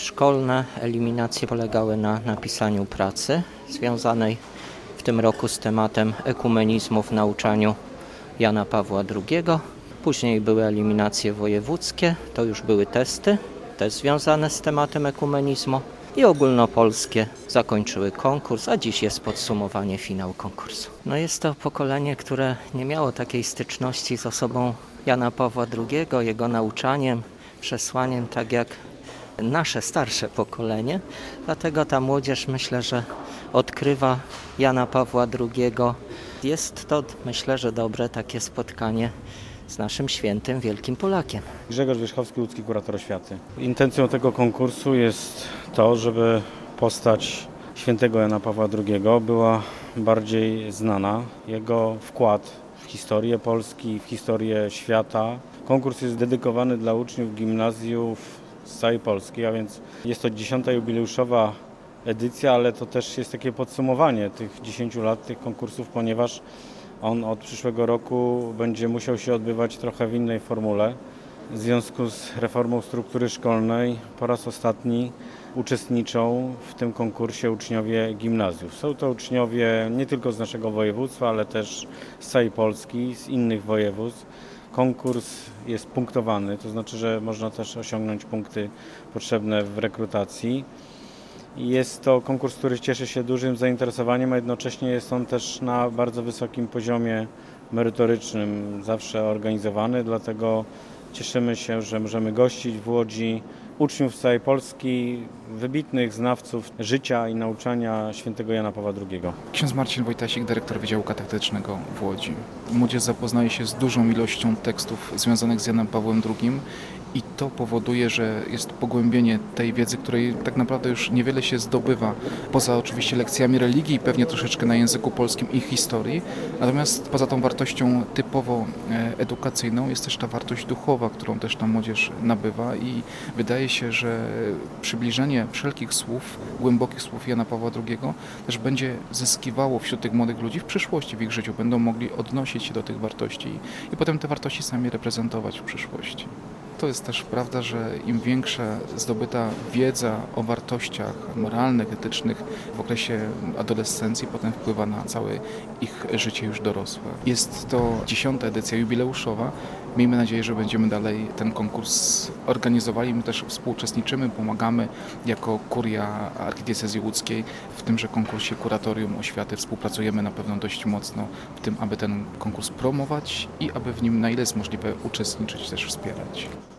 szkolne eliminacje polegały na napisaniu pracy związanej w tym roku z tematem ekumenizmu w nauczaniu Jana Pawła II. Później były eliminacje wojewódzkie, to już były testy, też związane z tematem ekumenizmu i ogólnopolskie zakończyły konkurs, a dziś jest podsumowanie, finał konkursu. Jest to pokolenie, które nie miało takiej styczności z osobą Jana Pawła II, jego nauczaniem, przesłaniem, tak jak nasze starsze pokolenie. Dlatego ta młodzież, myślę, że odkrywa Jana Pawła II. Jest to, myślę, że dobre takie spotkanie z naszym świętym, wielkim Polakiem. Grzegorz Wierzchowski, łódzki kurator oświaty. Intencją tego konkursu jest to, żeby postać świętego Jana Pawła II była bardziej znana. Jego wkład w historię Polski, w historię świata. Konkurs jest dedykowany dla uczniów gimnazjów z całej Polski, a więc jest to 10. jubileuszowa edycja, ale to też jest takie podsumowanie tych 10 lat tych konkursów, ponieważ on od przyszłego roku będzie musiał się odbywać trochę w innej formule. W związku z reformą struktury szkolnej po raz ostatni uczestniczą w tym konkursie uczniowie gimnazjów. Są to uczniowie nie tylko z naszego województwa, ale też z całej Polski, z innych województw. Konkurs jest punktowany, to znaczy, że można też osiągnąć punkty potrzebne w rekrutacji. Jest to konkurs, który cieszy się dużym zainteresowaniem, a jednocześnie jest on też na bardzo wysokim poziomie merytorycznym zawsze organizowany, dlatego cieszymy się, że możemy gościć w Łodzi uczniów z całej Polski, wybitnych znawców życia i nauczania świętego Jana Pawła II. Ksiądz Marcin Wojtasik, dyrektor Wydziału Katechetycznego w Łodzi. Młodzież zapoznaje się z dużą ilością tekstów związanych z Janem Pawłem II i to powoduje, że jest pogłębienie tej wiedzy, której tak naprawdę już niewiele się zdobywa, poza oczywiście lekcjami religii i pewnie troszeczkę na języku polskim i historii. Natomiast poza tą wartością typowo edukacyjną jest też ta wartość duchowa, którą też ta młodzież nabywa i wydaje się, że przybliżenie wszelkich słów, głębokich słów Jana Pawła II też będzie zyskiwało wśród tych młodych ludzi w przyszłości, w ich życiu. Będą mogli odnosić się do tych wartości i potem te wartości sami reprezentować w przyszłości. To jest też prawda, że im większa zdobyta wiedza o wartościach moralnych, etycznych w okresie adolescencji, potem wpływa na całe ich życie już dorosłe. Jest to 10. edycja jubileuszowa. Miejmy nadzieję, że będziemy dalej ten konkurs organizowali. My też współuczestniczymy, pomagamy jako kuria archidiecezji łódzkiej w tymże konkursie Kuratorium Oświaty. Współpracujemy na pewno dość mocno w tym, aby ten konkurs promować i aby w nim na ile jest możliwe uczestniczyć, też wspierać.